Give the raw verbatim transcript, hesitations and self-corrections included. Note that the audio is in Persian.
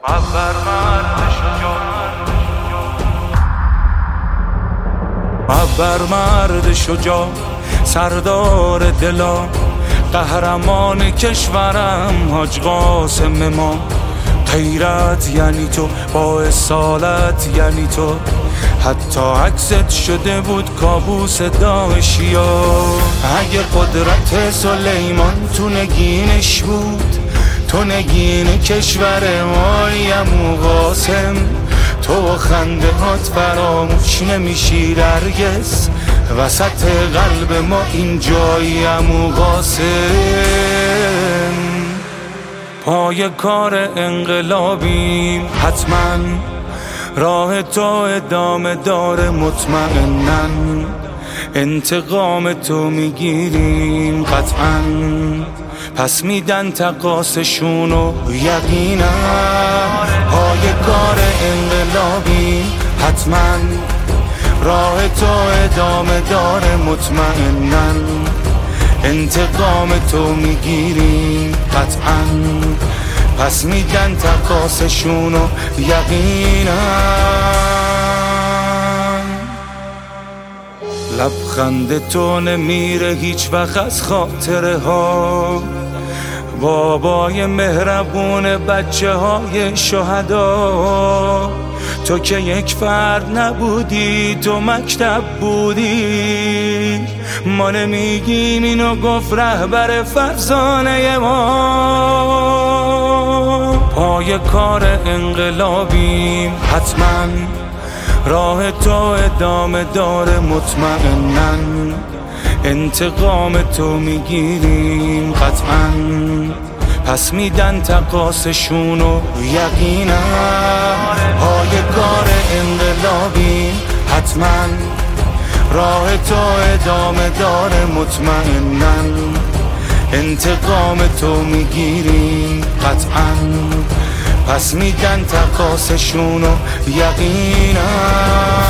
ابر مرد شجاع سردار دلا، قهرمان کشورم حاج قاسم ما. غیرت یعنی تو، با اصالت یعنی تو، حتی عکست شده بود کابوس داعشیا. اگه قدرت سلیمان تو نگینش بود، تو نگین کشور مایی عمو قاسم، تو خنده هات فراموش نمیشی هرگز، وسط قلب ما اینجایی عمو قاسم. پای کار انقلابیم حتما، راه تو ادامه داره مطمئنن، انتقام تو میگیریم قطعا، پس میدن تقاسشونو یقینا. پای کار انقلابیم حتما، راه تو ادامه داره مطمئنن، انتقام تو میگیریم قطعا، پس میدن تقاسشونو یقینا. لبخند تو نمیره هیچ وقت از خاطره ها، بابای مهربون بچه های شهدا. تو که یک فرد نبودی، تو مکتب بودی، ما نمیگیم اینو گفت رهبر فرزانه ما. پای کار انقلابیم حتما، راه تو ادامه داره مطمئنن، انتقام تو میگیریم قطعا، پس میدن تقاسشونو یقینا. پای کار انقلابیم حتما، راه تو ادامه داره مطمئنن، انتقام تو میگیریم قطعا، پس میدن تقاسشونو یقینا.